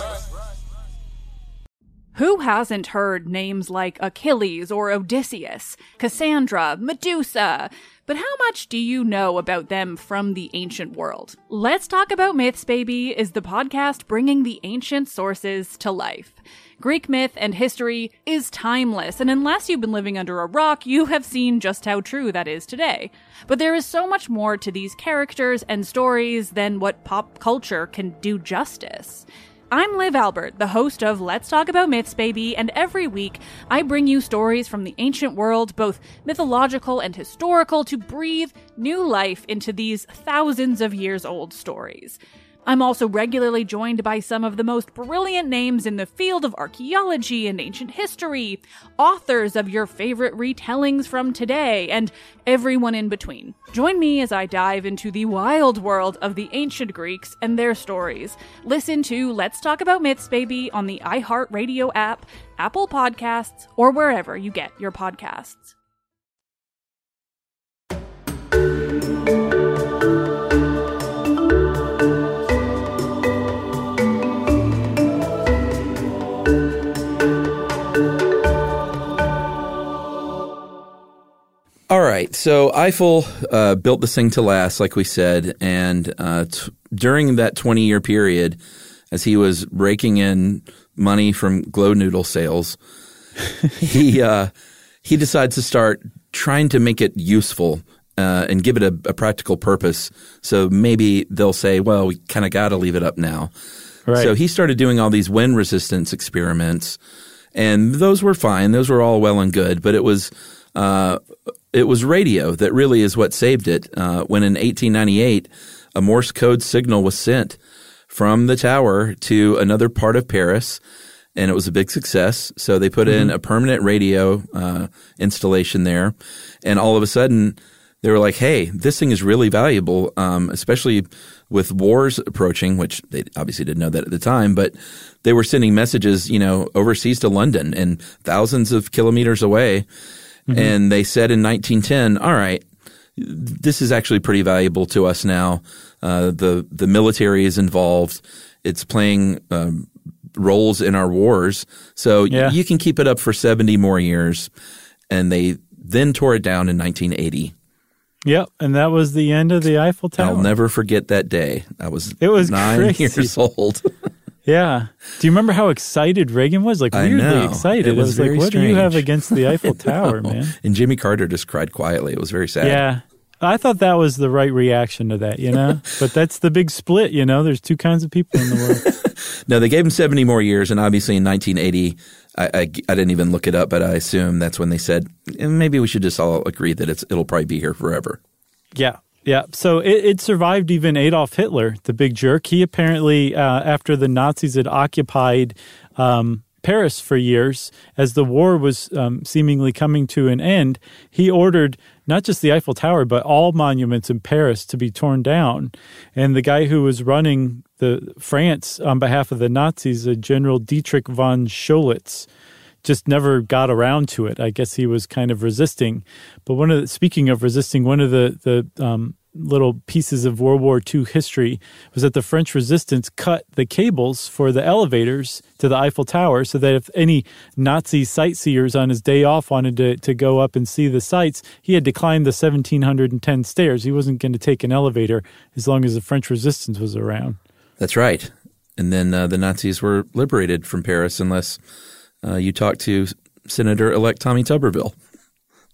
Who hasn't heard names like Achilles or Odysseus, Cassandra, Medusa? But how much do you know about them from the ancient world? Let's Talk About Myths, Baby is the podcast bringing the ancient sources to life. Greek myth and history is timeless, and unless you've been living under a rock, you have seen just how true that is today. But there is so much more to these characters and stories than what pop culture can do justice. I'm Liv Albert, the host of Let's Talk About Myths, Baby, and every week I bring you stories from the ancient world, both mythological and historical, to breathe new life into these thousands of years old stories. I'm also regularly joined by some of the most brilliant names in the field of archaeology and ancient history, authors of your favorite retellings from today, and everyone in between. Join me as I dive into the wild world of the ancient Greeks and their stories. Listen to Let's Talk About Myths, Baby on the iHeartRadio app, Apple Podcasts, or wherever you get your podcasts. All right. So Eiffel uh, built this thing to last, like we said, and uh, t- during that twenty-year period, as he was raking in money from glow noodle sales, he uh, he decides to start trying to make it useful uh, and give it a, a practical purpose. So maybe they'll say, well, we kind of got to leave it up now. Right. So he started doing all these wind resistance experiments, and those were fine. Those were all well and good, but it was uh, – It was radio that really is what saved it. Uh, when in eighteen ninety-eight, a Morse code signal was sent from the tower to another part of Paris, and it was a big success. So they put mm-hmm. in a permanent radio uh, installation there, and all of a sudden they were like, hey, this thing is really valuable, um, especially with wars approaching, which they obviously didn't know that at the time, but they were sending messages, you know, overseas to London and thousands of kilometers away. Mm-hmm. And they said in nineteen ten, all right, this is actually pretty valuable to us now. Uh, the the military is involved. It's playing um, roles in our wars. So yeah. y- you can keep it up for seventy more years. And they then tore it down in nineteen eighty. Yep, and that was the end of the Eiffel Tower. I'll never forget that day. I was, it was nine crazy. years old. Yeah. Do you remember how excited Reagan was? Like weirdly I know. excited. It was, it was very like, what strange. do you have against the Eiffel Tower, man? And Jimmy Carter just cried quietly. It was very sad. Yeah. I thought that was the right reaction to that, you know? But that's the big split, you know? There's two kinds of people in the world. No, they gave him seventy more years, and obviously in nineteen eighty, I, I, I didn't even look it up, but I assume that's when they said, maybe we should just all agree that it's it'll probably be here forever. Yeah. Yeah, so it, it survived even Adolf Hitler, the big jerk. He apparently, uh, after the Nazis had occupied um, Paris for years, as the war was um, seemingly coming to an end, he ordered not just the Eiffel Tower, but all monuments in Paris to be torn down. And the guy who was running the France on behalf of the Nazis, a General Dietrich von Scholitz, just never got around to it. I guess he was kind of resisting. But one of the, speaking of resisting, one of the the um, little pieces of World War Two history was that the French resistance cut the cables for the elevators to the Eiffel Tower so that if any Nazi sightseers on his day off wanted to, to go up and see the sights, he had to climb the one thousand seven hundred ten stairs. He wasn't going to take an elevator as long as the French resistance was around. That's right. And then uh, the Nazis were liberated from Paris unless uh, you talk to Senator-elect Tommy Tuberville.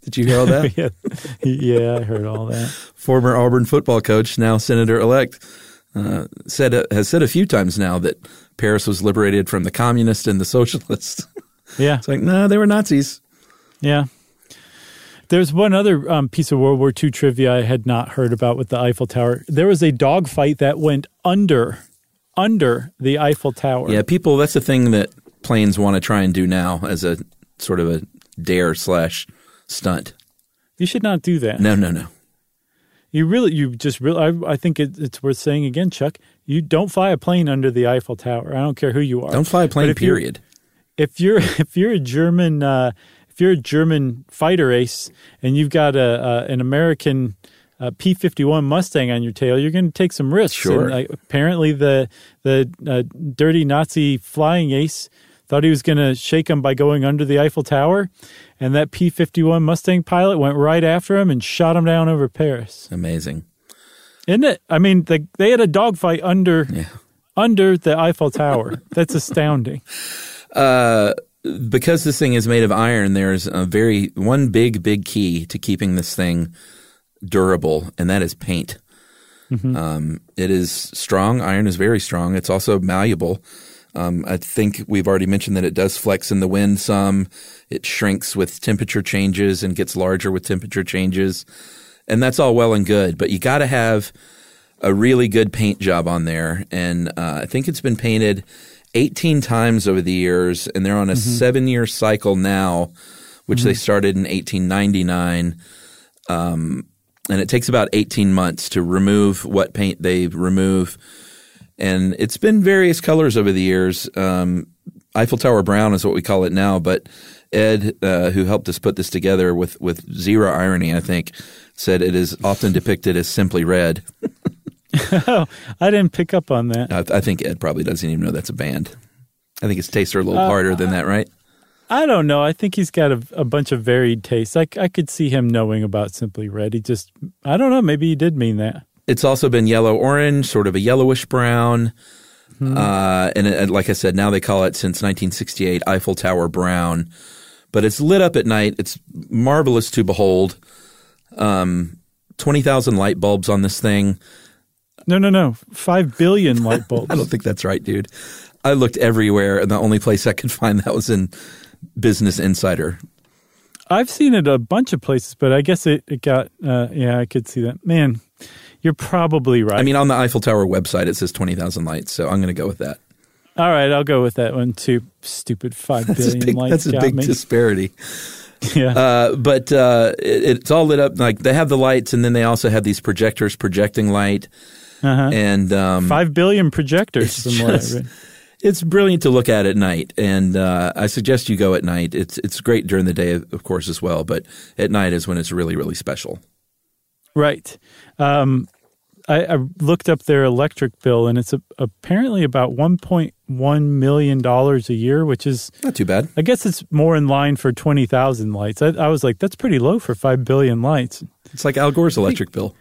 Did you hear all that? yeah. yeah, I heard all that. Former Auburn football coach, now Senator-elect, uh, said uh, has said a few times now that Paris was liberated from the communists and the socialists. Yeah. It's like, no, nah, they were Nazis. Yeah. There's one other um, piece of World War Two trivia I had not heard about with the Eiffel Tower. There was a dogfight that went under, under the Eiffel Tower. Yeah, people, that's the thing that planes want to try and do now as a sort of a dare slash stunt. You should not do that. No, no, no. You really, you just really, I, I think it, it's worth saying again, Chuck, you don't fly a plane under the Eiffel Tower. I don't care who you are. Don't fly a plane, period. If you're, if you're a German, uh, if you're a German fighter ace and you've got a, a an American uh, P fifty-one Mustang on your tail, you're going to take some risks. Sure. And, uh, apparently the, the uh, dirty Nazi flying ace thought he was going to shake him by going under the Eiffel Tower, and that P fifty-one Mustang pilot went right after him and shot him down over Paris. Amazing. Isn't it? I mean, the, they had a dogfight under, yeah. under the Eiffel Tower. That's astounding. Uh, because this thing is made of iron, there's a very one big, big key to keeping this thing durable, and that is paint. Mm-hmm. Um, it is strong. Iron is very strong. It's also malleable. Um, I think we've already mentioned that it does flex in the wind some. It shrinks with temperature changes and gets larger with temperature changes. And that's all well and good, but you got to have a really good paint job on there. And uh, I think it's been painted eighteen times over the years, and they're on a mm-hmm. seven-year cycle now, which mm-hmm. they started in eighteen ninety-nine. Um, and it takes about eighteen months to remove what paint they remove. And it's been various colors over the years. Um, Eiffel Tower Brown is what we call it now, but Ed, uh, who helped us put this together with, with zero irony, I think, said it is often depicted as simply red. Oh, I didn't pick up on that. I, I think Ed probably doesn't even know that's a band. I think his tastes are a little uh, harder than that, right? I don't know. I think he's got a, a bunch of varied tastes. I, I could see him knowing about Simply Red. He just, I don't know, maybe he did mean that. It's also been yellow-orange, sort of a yellowish brown. Hmm. Uh, and it, like I said, now they call it, since nineteen sixty-eight, Eiffel Tower Brown. But it's lit up at night. It's marvelous to behold. Um, twenty thousand light bulbs on this thing. No, no, no. Five billion light bulbs. I don't think that's right, dude. I looked everywhere, and the only place I could find that was in Business Insider. I've seen it a bunch of places, but I guess it, it got uh, – yeah, I could see that. Man, you're probably right. I mean, on the Eiffel Tower website, it says twenty thousand lights, so I'm going to go with that. All right, I'll go with that one too. Stupid five that's billion a big, lights. That's a got big me. disparity. Yeah. Uh, but uh, it, it's all lit up. Like, they have the lights, and then they also have these projectors projecting light. Uh-huh. And um, Five billion projectors. From what I read. It's brilliant to look at at night, and uh, I suggest you go at night. It's it's great during the day, of course, as well, but at night is when it's really, really special. Right. Um, I, I looked up their electric bill, and it's a, apparently about one point one million dollars a year, which is not too bad. I guess it's more in line for twenty thousand lights. I, I was like, that's pretty low for five billion lights. It's like Al Gore's electric bill.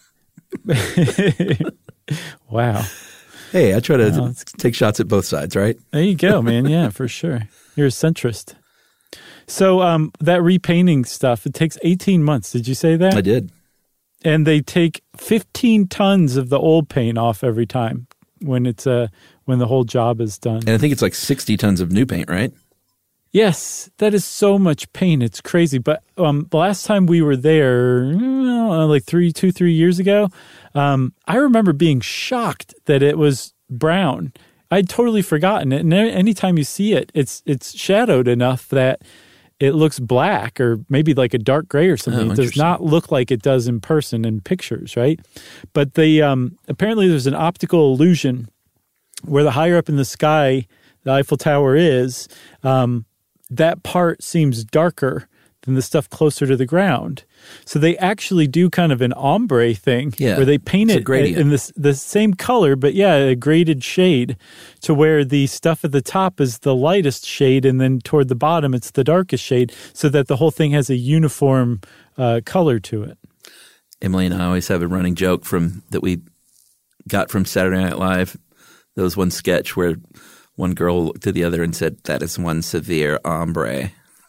Wow. Hey, I try to wow, take shots at both sides, right? There you go, man. Yeah, for sure. You're a centrist. So um, that repainting stuff, it takes eighteen months. Did you say that? I did. And they take fifteen tons of the old paint off every time when it's uh, when the whole job is done. And I think it's like sixty tons of new paint, right? Yes, that is so much paint. It's crazy. But um, the last time we were there, like three, two, three years ago, um, I remember being shocked that it was brown. I'd totally forgotten it. And anytime you see it, it's it's shadowed enough that it looks black or maybe like a dark gray or something. Oh, it does not look like it does in person in pictures, right? But the um, apparently there's an optical illusion where the higher up in the sky the Eiffel Tower is, um, that part seems darker than the stuff closer to the ground. So they actually do kind of an ombre thing yeah, where they paint it gradient. in this, the same color, but yeah, a graded shade to where the stuff at the top is the lightest shade and then toward the bottom it's the darkest shade so that the whole thing has a uniform uh, color to it. Emily and I always have a running joke from that we got from Saturday Night Live. There was one sketch where one girl looked to the other and said, "That is one severe ombre."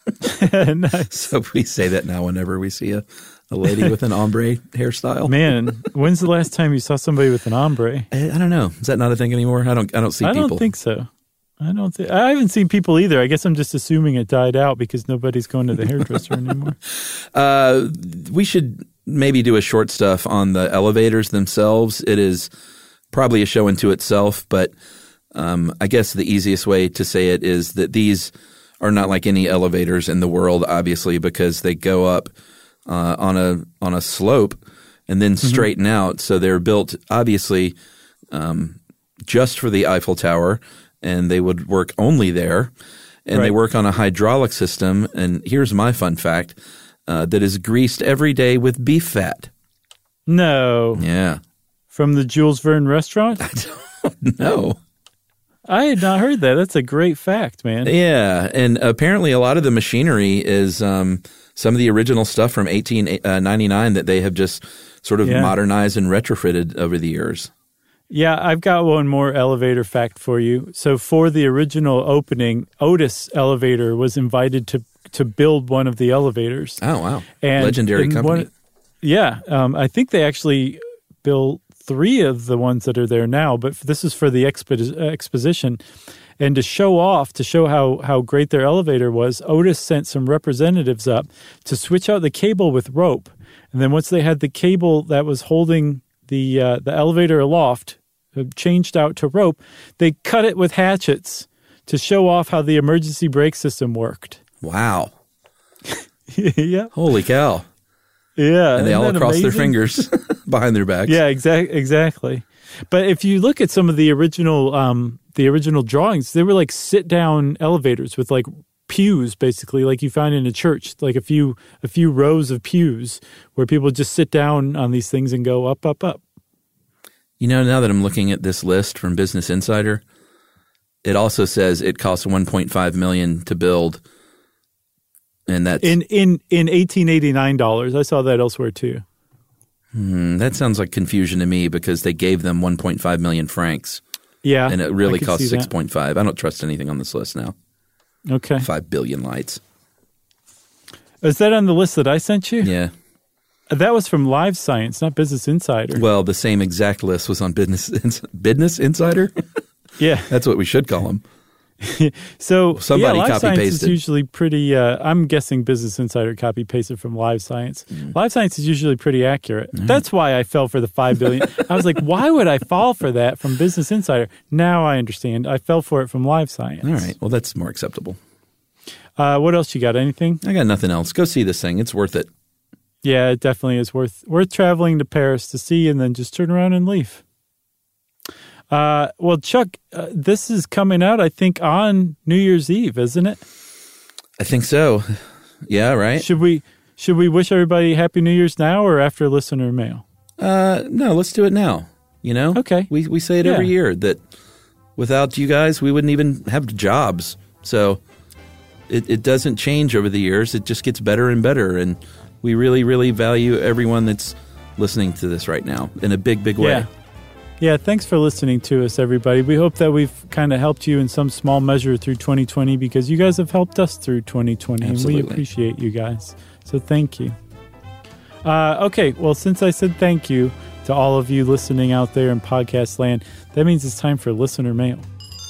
Nice. So we say that now whenever we see a, a lady with an ombre hairstyle. Man, when's the last time you saw somebody with an ombre? I, I don't know. Is that not a thing anymore? I don't. I don't see I people. I don't think so. I don't think I haven't seen people either. I guess I'm just assuming it died out because nobody's going to the hairdresser anymore. Uh, we should maybe do a short stuff on the elevators themselves. It is probably a show unto itself, but um, I guess the easiest way to say it is that these are not like any elevators in the world, obviously, because they go up uh, on a on a slope and then straighten mm-hmm. out. So they're built obviously um, just for the Eiffel Tower. And they would work only there, and right. they work on a hydraulic system. And here's my fun fact, uh, that is greased every day with beef fat. No. Yeah. From the Jules Verne restaurant? I don't know. I had not heard that. That's a great fact, man. Yeah, and apparently a lot of the machinery is um, some of the original stuff from eighteen ninety-nine that they have just sort of yeah. modernized and retrofitted over the years. Yeah, I've got one more elevator fact for you. So for the original opening, Otis Elevator was invited to to build one of the elevators. Oh, wow. And legendary company. One, yeah, um, I think they actually built three of the ones that are there now, but this is for the expo- exposition. And to show off, to show how, how great their elevator was, Otis sent some representatives up to switch out the cable with rope. And then once they had the cable that was holding the uh, the elevator aloft changed out to rope, they cut it with hatchets to show off how the emergency brake system worked. Wow. Yeah. Holy cow. Yeah. And they Isn't all cross amazing? their fingers behind their backs. Yeah, exact, exactly. But if you look at some of the original um, the original drawings, they were like sit-down elevators with like pews, basically, like you find in a church, like a few a few rows of pews where people just sit down on these things and go up, up, up. You know, now that I'm looking at this list from Business Insider, it also says it costs one point five million dollars to build, and that's in in in eighteen eighty-nine dollars. I saw that elsewhere too. Hmm, that sounds like confusion to me because they gave them one point five million francs. Yeah, and it really costs six point five. I don't trust anything on this list now. Okay. Five billion lights. Is that on the list that I sent you? Yeah. That was from Live Science, not Business Insider. Well, the same exact list was on Business Business Insider. Yeah. That's what we should call them. So somebody yeah, Live copy Science pasted. is usually pretty. Uh, I'm guessing Business Insider copy pasted from Live Science. Mm. Live Science is usually pretty accurate. Mm. That's why I fell for the five billion. I was like, why would I fall for that from Business Insider? Now I understand. I fell for it from Live Science. All right. Well, that's more acceptable. Uh, what else you got? Anything? I got nothing else. Go see this thing. It's worth it. Yeah, it definitely is worth worth traveling to Paris to see, and then just turn around and leave. Uh, well, Chuck, uh, this is coming out, I think, on New Year's Eve, isn't it? I think so. Yeah, right. Should we should we wish everybody Happy New Year's now or after listener mail? Uh, no, let's do it now. You know? Okay. We we say it yeah. every year that without you guys, we wouldn't even have jobs. So it, it doesn't change over the years. It just gets better and better. And we really, really value everyone that's listening to this right now in a big, big way. Yeah. Yeah, thanks for listening to us, everybody. We hope that we've kind of helped you in some small measure through twenty twenty because you guys have helped us through twenty twenty, Absolutely. and we appreciate you guys. So thank you. Uh, okay, well, since I said thank you to all of you listening out there in podcast land, that means it's time for listener mail.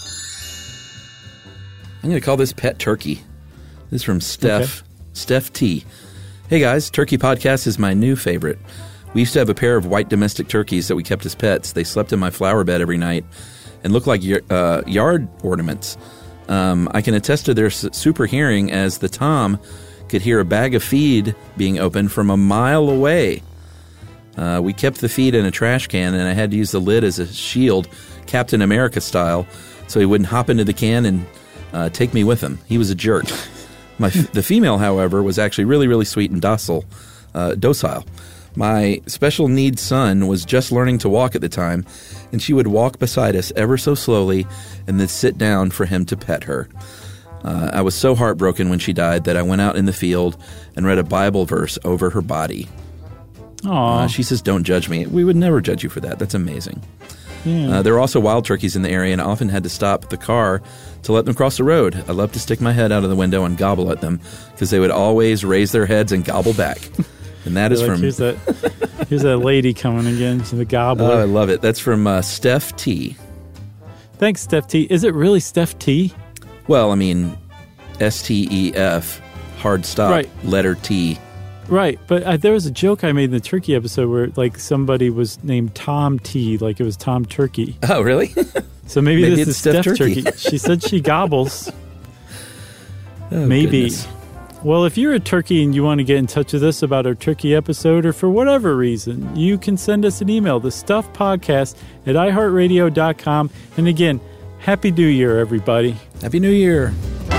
I'm going to call this Pet Turkey. This is from Steph. Okay. Steph T. Hey, guys. Turkey Podcast is my new favorite. We used to have a pair of white domestic turkeys that we kept as pets. They slept in my flower bed every night and looked like uh, yard ornaments. Um, I can attest to their super hearing as the Tom could hear a bag of feed being opened from a mile away. Uh, we kept the feed in a trash can, and I had to use the lid as a shield, Captain America style, so he wouldn't hop into the can and uh, take me with him. He was a jerk. My The female, however, was actually really, really sweet and docile. Uh, docile. My special needs son was just learning to walk at the time, and she would walk beside us ever so slowly and then sit down for him to pet her. Uh, I was so heartbroken when she died that I went out in the field and read a Bible verse over her body. Aww. Uh, she says, "Don't judge me." We would never judge you for that. That's amazing. Yeah. Uh, there were also wild turkeys in the area, and I often had to stop the car to let them cross the road. I loved to stick my head out of the window and gobble at them because they would always raise their heads and gobble back. And that is like, from... Here's that, here's that lady coming again to the gobbler. Oh, I love it. That's from uh, Steph T. Thanks, Steph T. Is it really Steph T? Well, I mean, S T E F, hard stop, right. letter T. Right, but uh, there was a joke I made in the turkey episode where like somebody was named Tom T, like it was Tom Turkey. Oh, really? So maybe, maybe this is Steph, Steph Turkey. Turkey. She said she gobbles. Oh, maybe. Goodness. Well, if you're a turkey and you want to get in touch with us about our turkey episode or for whatever reason, you can send us an email, the stuff podcast at i heart radio dot com. And again, Happy New Year, everybody. Happy New Year.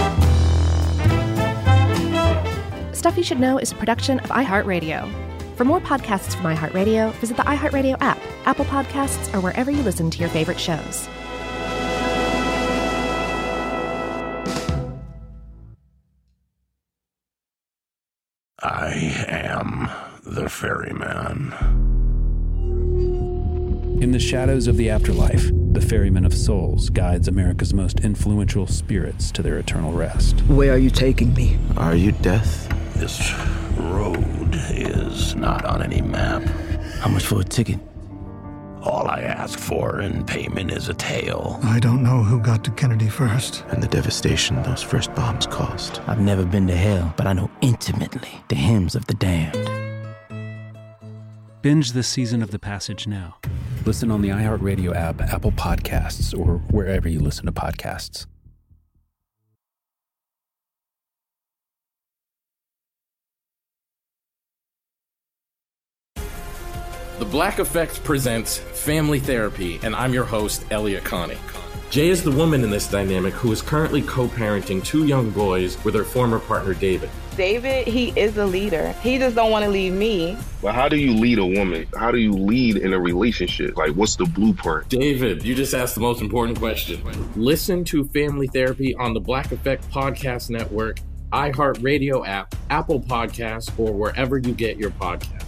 Stuff You Should Know is a production of iHeartRadio. For more podcasts from iHeartRadio, visit the iHeartRadio app, Apple Podcasts, or wherever you listen to your favorite shows. I am the ferryman. In the shadows of the afterlife, the Ferryman of Souls guides America's most influential spirits to their eternal rest. Where are you taking me? Are you death? This road is not on any map. How much for a ticket? All I ask for in payment is a tale. I don't know who got to Kennedy first. And the devastation those first bombs caused. I've never been to hell, but I know intimately the hymns of the damned. Binge this season of The Passage now. Listen on the iHeartRadio app, Apple Podcasts, or wherever you listen to podcasts. The Black Effect presents Family Therapy, and I'm your host, Elliot Connie. Jay is the woman in this dynamic who is currently co-parenting two young boys with her former partner, David. David, he is a leader. He just don't want to leave me. But how do you lead a woman? How do you lead in a relationship? Like, what's the blueprint? David, you just asked the most important question. Listen to Family Therapy on the Black Effect Podcast Network, iHeartRadio app, Apple Podcasts, or wherever you get your podcasts.